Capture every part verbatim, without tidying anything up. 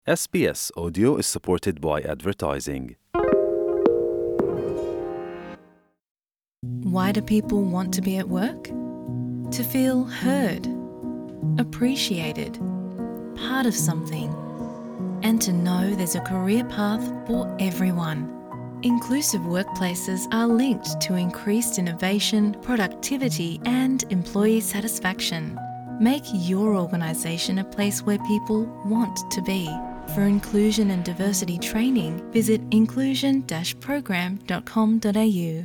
S B S Audio is supported by advertising. Why do people want to be at work? To feel heard, appreciated, part of something, and to know there's a career path for everyone. Inclusive workplaces are linked to increased innovation, productivity, and employee satisfaction. Make your organisation a place where people want to be. For inclusion and diversity training, visit inclusion dash program dot com dot a u.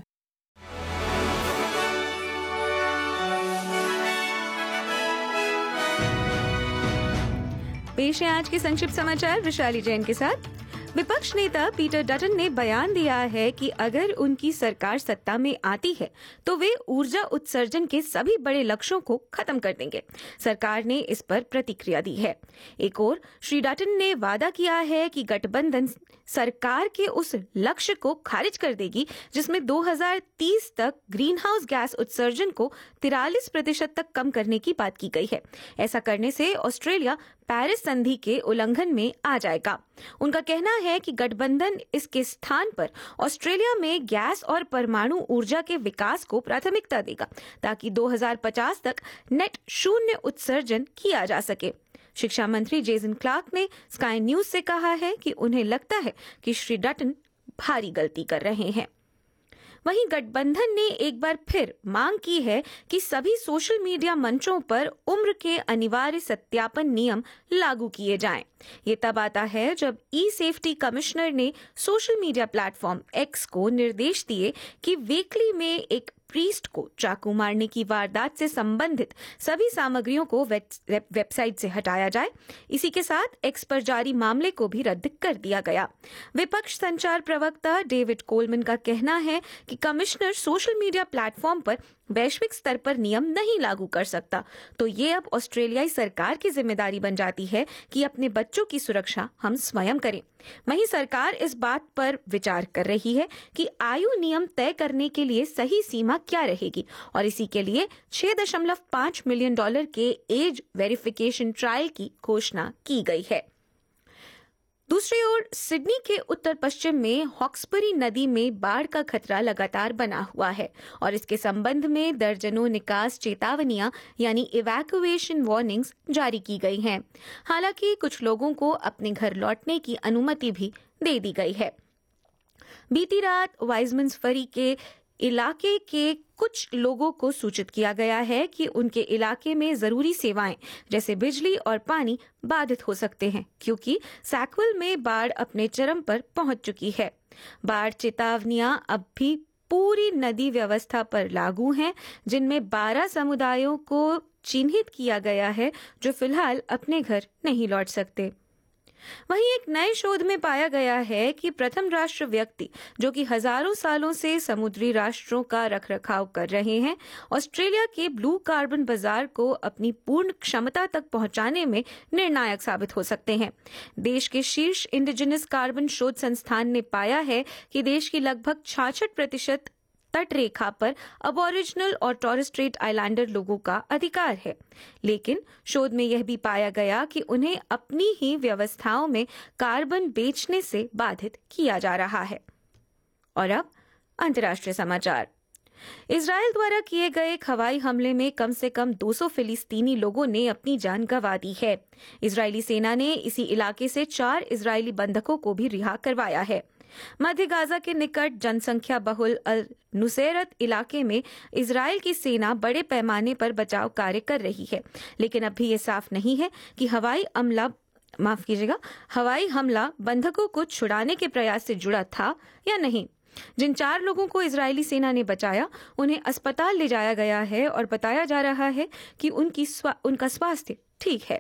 पेश है आज के संक्षिप्त समाचार विशाली जैन के साथ। विपक्ष नेता पीटर डटन ने बयान दिया है कि अगर उनकी सरकार सत्ता में आती है तो वे ऊर्जा उत्सर्जन के सभी बड़े लक्ष्यों को खत्म कर देंगे। सरकार ने इस पर प्रतिक्रिया दी है। एक ओर श्री डटन ने वादा किया है कि गठबंधन सरकार के उस लक्ष्य को खारिज कर देगी जिसमें दो हज़ार तीस तक ग्रीन हाउस गैस उत्सर्जन को तिरालीस प्रतिशत तक कम करने की बात की गई है। ऐसा करने से ऑस्ट्रेलिया पेरिस संधि के उल्लंघन में आ जाएगा। उनका कहना है कि गठबंधन इसके स्थान पर ऑस्ट्रेलिया में गैस और परमाणु ऊर्जा के विकास को प्राथमिकता देगा ताकि दो हज़ार पचास तक नेट शून्य उत्सर्जन किया जा सके। शिक्षा मंत्री जेसन क्लार्क ने स्काई न्यूज से कहा है कि उन्हें लगता है कि श्री डटन भारी गलती कर रहे हैं। वहीं गठबंधन ने एक बार फिर मांग की है कि सभी सोशल मीडिया मंचों पर उम्र के अनिवार्य सत्यापन नियम लागू किए जाएं। ये तब आता है जब ई सेफ्टी कमिश्नर ने सोशल मीडिया प्लेटफॉर्म एक्स को निर्देश दिए कि वीकली में एक प्रीस्ट को चाकू मारने की वारदात से संबंधित सभी सामग्रियों को वेबसाइट से हटाया जाए। इसी के साथ एक्स पर जारी मामले को भी रद्द कर दिया गया। विपक्ष संचार प्रवक्ता डेविड कोलमन का कहना है कि कमिश्नर सोशल मीडिया प्लेटफॉर्म पर वैश्विक स्तर पर नियम नहीं लागू कर सकता, तो ये अब ऑस्ट्रेलियाई सरकार की जिम्मेदारी बन जाती है कि अपने बच्चों की सुरक्षा हम स्वयं करें। वहीं सरकार इस बात पर विचार कर रही है कि आयु नियम तय करने के लिए सही सीमा क्या रहेगी और इसी के लिए छह दशमलव पाँच मिलियन डॉलर के एज वेरिफिकेशन ट्रायल की घोषणा की गई है। दूसरी ओर सिडनी के उत्तर पश्चिम में हॉक्सबरी नदी में बाढ़ का खतरा लगातार बना हुआ है और इसके संबंध में दर्जनों निकास चेतावनियां यानी इवैक्यूएशन वार्निंग्स जारी की गई हैं। हालांकि कुछ लोगों को अपने घर लौटने की अनुमति भी दे दी गई है। बीती रात वाइजमंस फरी के इलाके के कुछ लोगों को सूचित किया गया है कि उनके इलाके में जरूरी सेवाएं जैसे बिजली और पानी बाधित हो सकते हैं क्योंकि सैकविल में बाढ़ अपने चरम पर पहुंच चुकी है। बाढ़ चेतावनियां अब भी पूरी नदी व्यवस्था पर लागू हैं, जिनमें बारह समुदायों को चिन्हित किया गया है जो फिलहाल अपने घर नहीं लौट सकते। वहीं एक नए शोध में पाया गया है कि प्रथम राष्ट्र व्यक्ति जो कि हजारों सालों से समुद्री राष्ट्रों का रखरखाव कर रहे हैं, ऑस्ट्रेलिया के ब्लू कार्बन बाजार को अपनी पूर्ण क्षमता तक पहुंचाने में निर्णायक साबित हो सकते हैं। देश के शीर्ष इंडिजिनस कार्बन शोध संस्थान ने पाया है कि देश की लगभग छियासठ प्रतिशत तट रेखा पर अबोरिजिनल और टॉरेस स्ट्रेट आइलैंडर लोगों का अधिकार है, लेकिन शोध में यह भी पाया गया कि उन्हें अपनी ही व्यवस्थाओं में कार्बन बेचने से बाधित किया जा रहा है। और अब अंतर्राष्ट्रीय समाचार। इजराइल द्वारा किए गए एक हवाई हमले में कम से कम दो सौ फिलिस्तीनी लोगों ने अपनी जान गंवा दी है। इजरायली सेना ने इसी इलाके से चार इजरायली बंधकों को भी रिहा करवाया है। मध्य गाजा के निकट जनसंख्या बहुल अल नुसैरत इलाके में इजराइल की सेना बड़े पैमाने पर बचाव कार्य कर रही है, लेकिन अब भी ये साफ नहीं है कि हवाई हमला माफ कीजिएगा हवाई हमला बंधकों को छुड़ाने के प्रयास से जुड़ा था या नहीं। जिन चार लोगों को इजरायली सेना ने बचाया उन्हें अस्पताल ले जाया गया है और बताया जा रहा है कि उनकी स्वा, उनका स्वास्थ्य ठीक है।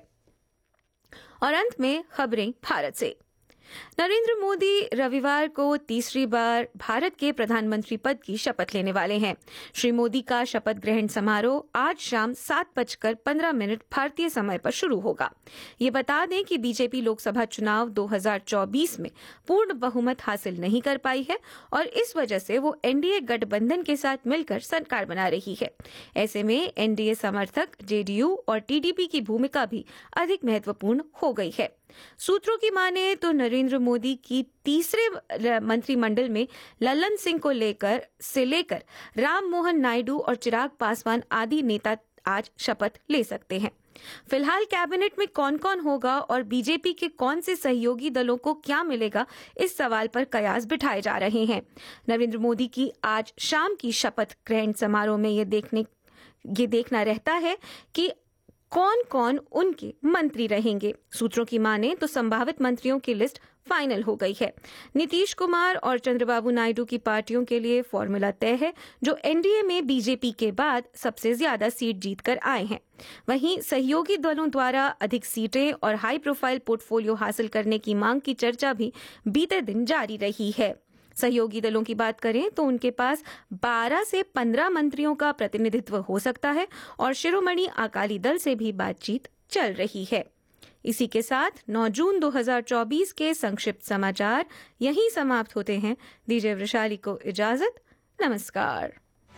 और अंत में खबरें भारत से। नरेंद्र मोदी रविवार को तीसरी बार भारत के प्रधानमंत्री पद की शपथ लेने वाले हैं। श्री मोदी का शपथ ग्रहण समारोह आज शाम सात बजकर पंद्रह मिनट भारतीय समय पर शुरू होगा। ये बता दें कि बीजेपी लोकसभा चुनाव दो हज़ार चौबीस में पूर्ण बहुमत हासिल नहीं कर पाई है और इस वजह से वो एनडीए गठबंधन के साथ मिलकर सरकार बना रही है। ऐसे में एनडीए समर्थक जेडीयू और टीडीपी की भूमिका भी अधिक महत्वपूर्ण हो गई है। सूत्रों की माने तो नरेंद्र मोदी की तीसरे मंत्रिमंडल में लल्लन सिंह को लेकर से लेकर राम मोहन नायडू और चिराग पासवान आदि नेता आज शपथ ले सकते हैं। फिलहाल कैबिनेट में कौन कौन होगा और बीजेपी के कौन से सहयोगी दलों को क्या मिलेगा, इस सवाल पर कयास बिठाए जा रहे हैं। नरेंद्र मोदी की आज शाम की शपथ ग्रहण समारोह में ये देखने ये देखना रहता है कि कौन कौन उनके मंत्री रहेंगे। सूत्रों की माने तो संभावित मंत्रियों की लिस्ट फाइनल हो गई है। नीतीश कुमार और चंद्रबाबू नायडू की पार्टियों के लिए फॉर्मूला तय है, जो एनडीए में बीजेपी के बाद सबसे ज्यादा सीट जीतकर आए हैं। वहीं सहयोगी दलों द्वारा अधिक सीटें और हाई प्रोफाइल पोर्टफोलियो हासिल करने की मांग की चर्चा भी बीते दिन जारी रही है। सहयोगी दलों की बात करें तो उनके पास बारह से पंद्रह मंत्रियों का प्रतिनिधित्व हो सकता है और शिरोमणि अकाली दल से भी बातचीत चल रही है। इसी के साथ नौ जून दो हज़ार चौबीस के संक्षिप्त समाचार यहीं समाप्त होते हैं। दीजिए वैशाली को इजाजत। नमस्कार।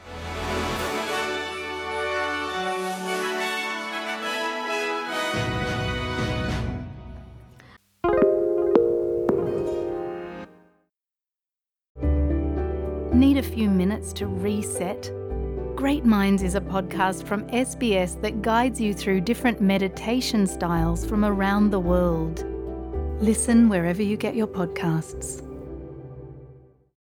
Need a few minutes to reset? Great Minds is a podcast from S B S that guides you through different meditation styles from around the world. Listen wherever you get your podcasts.